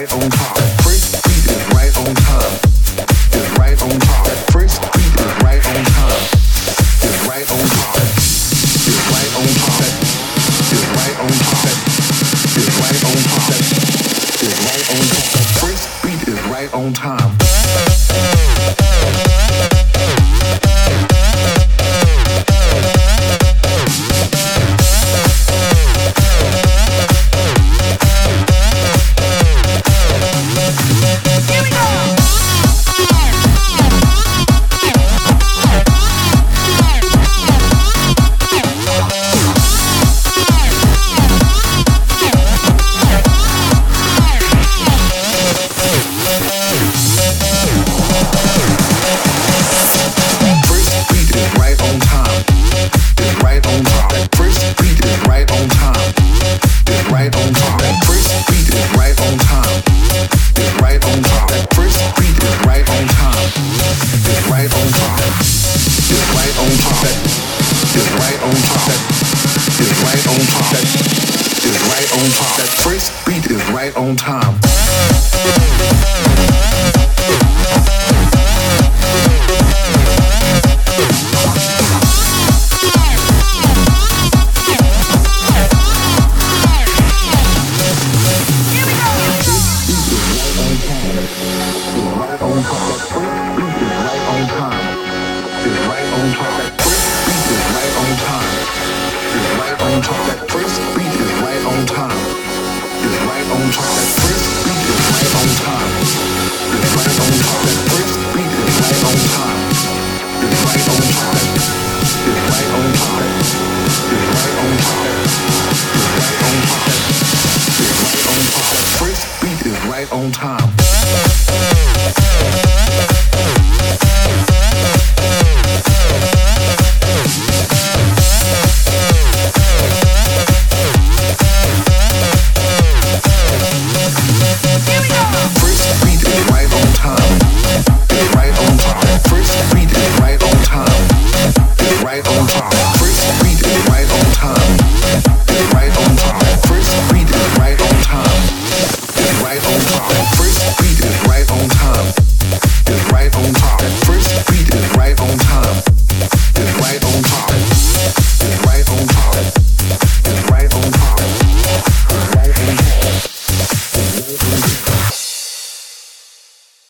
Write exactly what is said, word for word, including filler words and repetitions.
right on top. That first beat is right on time. Is right on top. That first beat is right on time. Is right on top. Is right on top. Is right on top. Is right on top. Is right on top. That first beat is right on time. On time. On time.